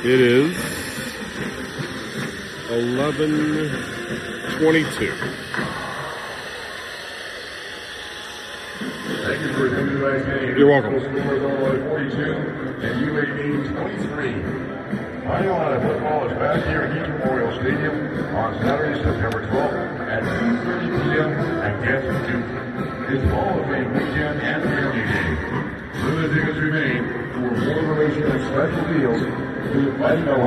It is 11:22. Thank you for attending tonight's game. You're welcome. Scores Illinois 42 and UAB 23. Final out of football is back here at Heath Memorial Stadium on Saturday, September 12th at 2:30 p.m. against Duke. It's Hall of Fame weekend and family game. Limited tickets remain. For more information and special deals, visit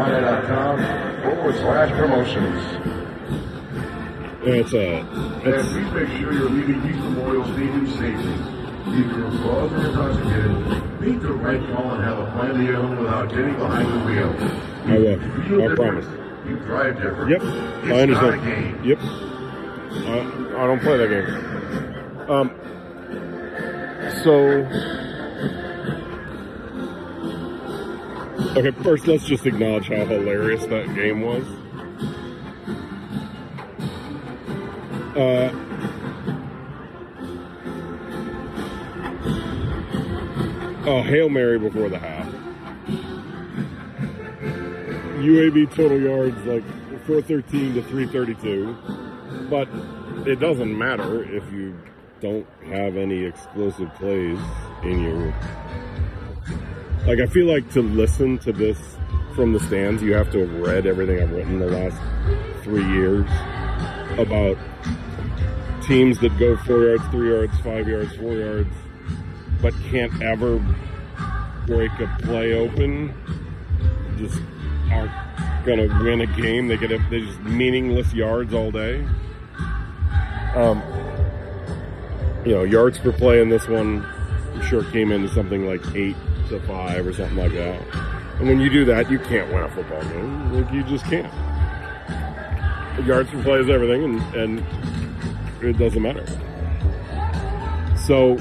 fightingnohio.com/promotions. And Please make sure you're leaving Heath Memorial Stadium safely. If you're above or intoxicated, make the right call and have a plan to get home without getting behind the wheel. I will. Feel I different. promise. You drive different. Yep. It's I understand. not a game. Yep. I don't play that game. Okay, first let's just acknowledge how hilarious that game was. Hail Mary before the half. UAB total yards like 413 to 332. But it doesn't matter if you don't have any explosive plays in your... Like, I feel like to listen to this from the stands, you have to have read everything I've written the last 3 years about teams that go 4 yards, 3 yards, 5 yards, 4 yards, but can't ever break a play open, just aren't going to win a game. They're just meaningless yards all day. Yards per play in this one, I'm sure came into something like 8 to 5 or something like that. And when you do that, you can't win a football game. Like, you just can't. Yards per play is everything, and it doesn't matter. So,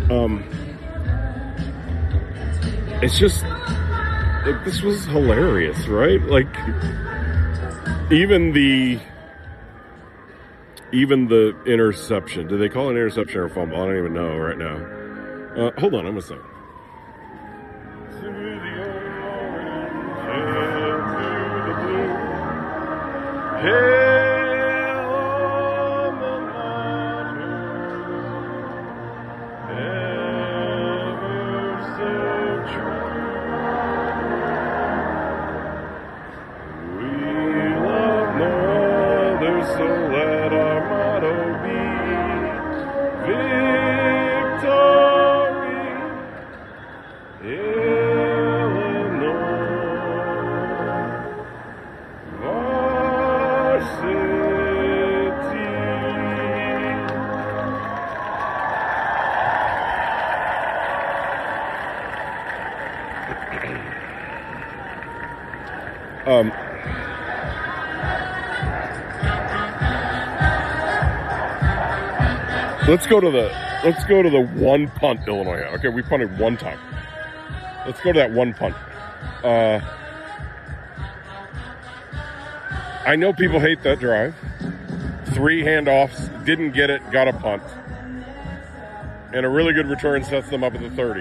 it's just, like, this was hilarious, right? Like, even the interception. Do they call it an interception or a fumble? I don't even know right now. Hold on, I'm going to say. Let's go to the one punt Illinois had. Okay, we punted one time. Let's go to that one punt. I know people hate that drive. 3 handoffs, didn't get it, got a punt. And a really good return sets them up at the 30.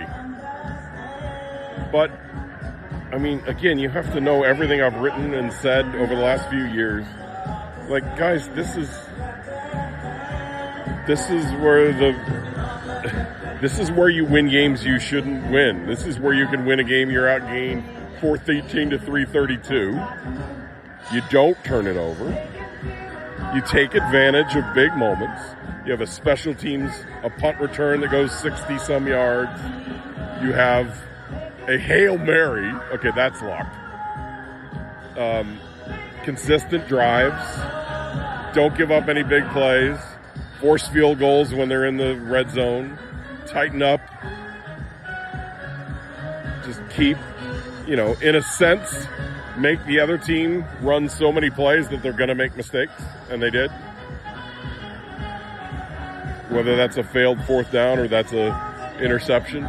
But, I mean, again, you have to know everything I've written and said over the last few years. Like, guys, this is where you win games you shouldn't win. This is where you can win a game you're outgained 413 to 332. You don't turn it over. You take advantage of big moments. You have a special teams, a punt return that goes 60-some yards. You have a Hail Mary. Okay, that's locked. Consistent drives. Don't give up any big plays. Force field goals when they're in the red zone. Tighten up. Just keep, in a sense, make the other team run so many plays that they're going to make mistakes. And they did. Whether that's a failed 4th down or that's a interception.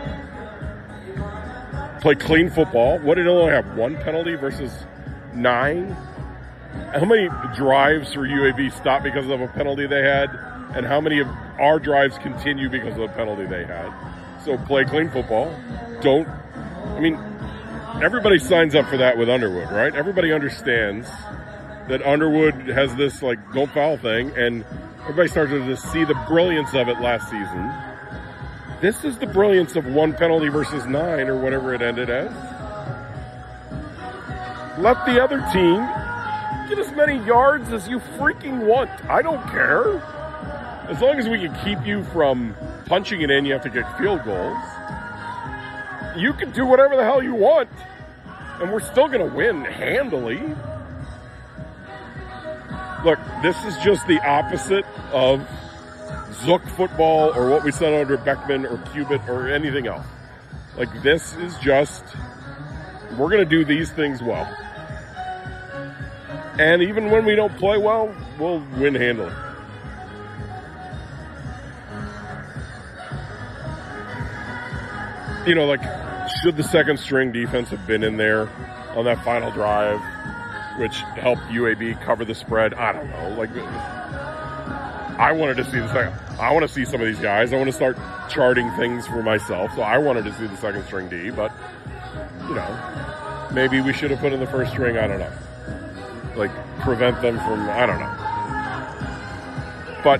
Play clean football. What did Illinois have? 1 penalty versus 9? How many drives for UAB stopped because of a penalty they had? And how many of our drives continue because of the penalty they had? So play clean football. everybody signs up for that with Underwood, right? Everybody understands that Underwood has this, like, don't foul thing, and everybody started to see the brilliance of it last season. This is the brilliance of 1 penalty versus 9 or whatever it ended as. Let the other team get as many yards as you freaking want. I don't care. As long as we can keep you from punching it in, you have to get field goals. You can do whatever the hell you want, and we're still going to win handily. Look, this is just the opposite of Zook football or what we said under Beckman or Cubit or anything else. Like, this is just, we're going to do these things well. And even when we don't play well, we'll win handily. You know, like, should the second string defense have been in there on that final drive, which helped UAB cover the spread? I don't know. Like, I wanted to see the second. I want to see some of these guys. I want to start charting things for myself. So I wanted to see the second string D, but, you know, maybe we should have put in the first string. I don't know. Like, prevent them from, I don't know. But,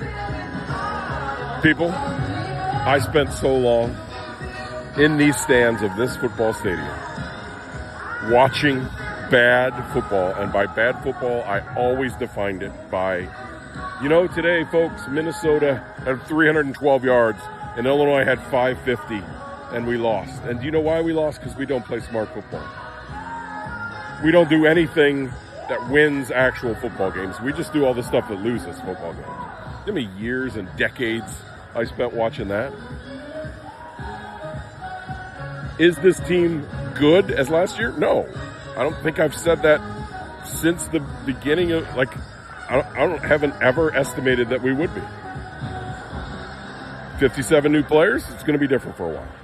people, I spent so long in these stands of this football stadium watching bad football, and by bad football, I always defined it by, you know, today, folks, Minnesota had 312 yards, and Illinois had 550, and we lost. And do you know why we lost? Because we don't play smart football. We don't do anything that wins actual football games. We just do all the stuff that loses football games. How many years and decades I spent watching that? Is this team good as last year? No. I don't think I've said that since the beginning of, like, haven't ever estimated that we would be. 57 new players, it's going to be different for a while.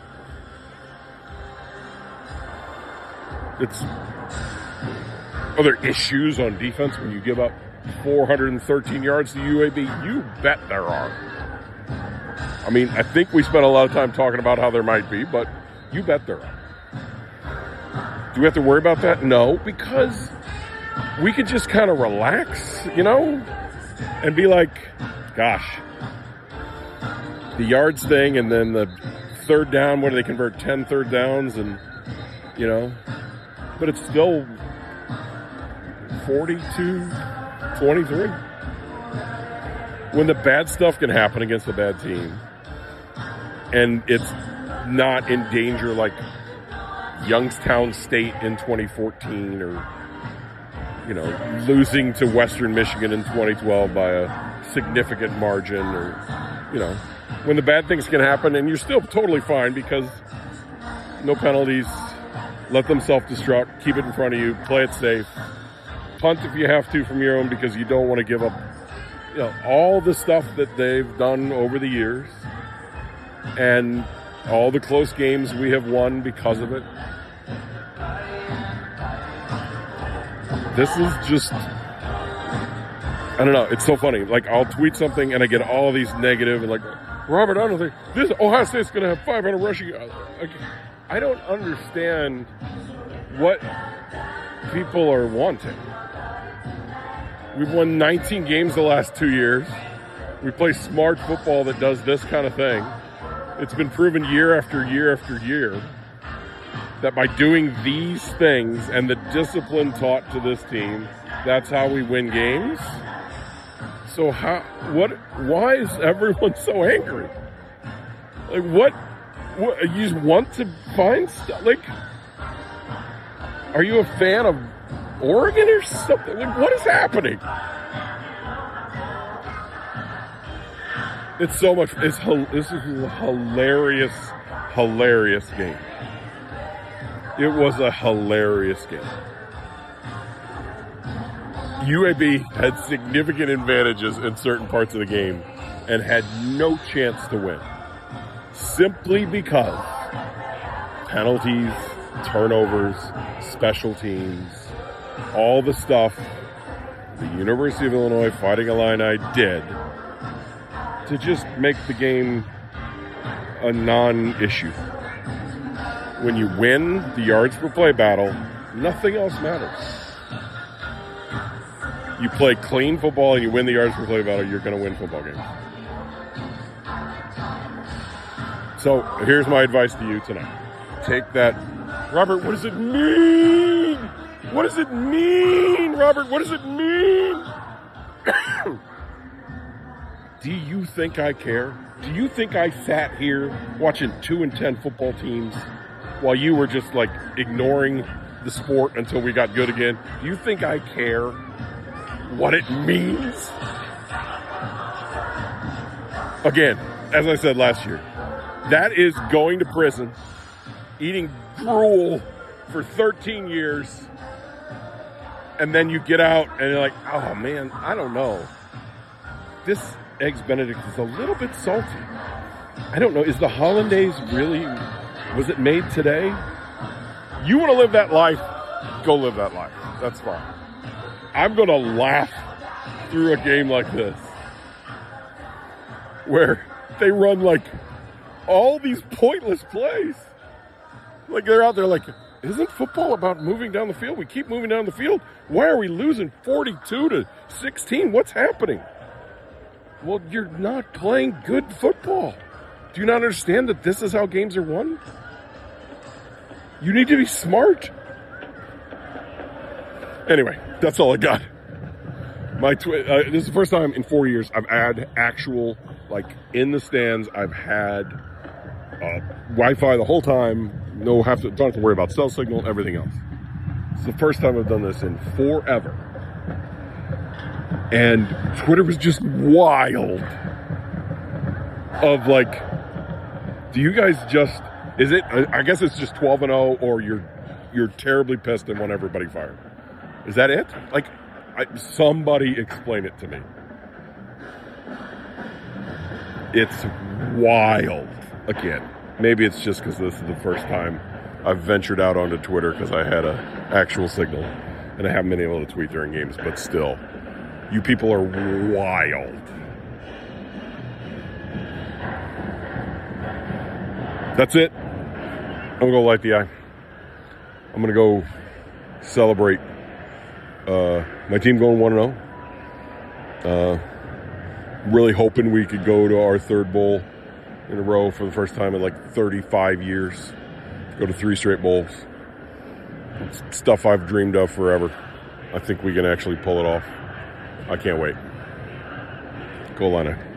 Are there issues on defense when you give up 413 yards to UAB? You bet there are. I mean, I think we spent a lot of time talking about how there might be, but you bet there are. Do we have to worry about that? No, because we could just kind of relax, you know, and be like, gosh, the yards thing, and then the third down, what do they convert, 10 third downs, and, you know, but it's still 42-23. When the bad stuff can happen against a bad team, and it's not in danger like Youngstown State in 2014, or, you know, losing to Western Michigan in 2012 by a significant margin, or, you know, when the bad things can happen and you're still totally fine because no penalties, let them self-destruct, keep it in front of you, play it safe, punt if you have to from your own because you don't want to give up, you know, all the stuff that they've done over the years and all the close games we have won because of it. This is just, I don't know, it's so funny. Like, I'll tweet something and I get all these negative and like, Robert, I don't think this Ohio State's going to have 500 rushing. I don't understand what people are wanting. We've won 19 games the last 2 years. We play smart football that does this kind of thing. It's been proven year after year after year that by doing these things and the discipline taught to this team, that's how we win games. So why is everyone so angry? Like, what you just want to find stuff? Like, are you a fan of Oregon or something? Like, what is happening? It's so much. This is a hilarious game. It was a hilarious game. UAB had significant advantages in certain parts of the game and had no chance to win. Simply because penalties, turnovers, special teams, all the stuff the University of Illinois Fighting Illini did to just make the game a non-issue. when you win the yards per play battle, nothing else matters. You play clean football and you win the yards per play battle, you're going to win football games. So here's my advice to you tonight. Take that. Robert, what does it mean? What does it mean, Robert? What does it mean? Do you think I care? Do you think I sat here watching 2-10 football teams while you were just like ignoring the sport until we got good again? Do you think I care what it means? Again, as I said last year, that is going to prison, eating gruel for 13 years, and then you get out and you're like, oh man, I don't know. This Eggs Benedict is a little bit salty. I don't know, is the hollandaise really, was it made today? You want to live that life, go live that life. That's fine. I'm going to laugh through a game like this, where they run like all these pointless plays. Like they're out there like, isn't football about moving down the field? We keep moving down the field. Why are we losing 42-16? What's happening? Well, you're not playing good football. Do you not understand that this is how games are won? You need to be smart. Anyway, that's all I got. This is the first time in 4 years I've had actual, like, in the stands, I've had Wi-Fi the whole time. Don't have to worry about cell signal, everything else. It's the first time I've done this in forever. And Twitter was just wild of like, do you guys just, is it, I guess it's just 12-0 or you're terribly pissed and want everybody fired. Is that it? Like, somebody explain it to me. It's wild. Again, maybe it's just because this is the first time I've ventured out onto Twitter because I had an actual signal and I haven't been able to tweet during games, but still, you people are wild. That's it. I'm going to go light the eye. I'm going to go celebrate my team going 1-0. Really hoping we could go to our third bowl in a row for the first time in like 35 years. Go to 3 straight bowls. It's stuff I've dreamed of forever. I think we can actually pull it off. I can't wait. Go Illini.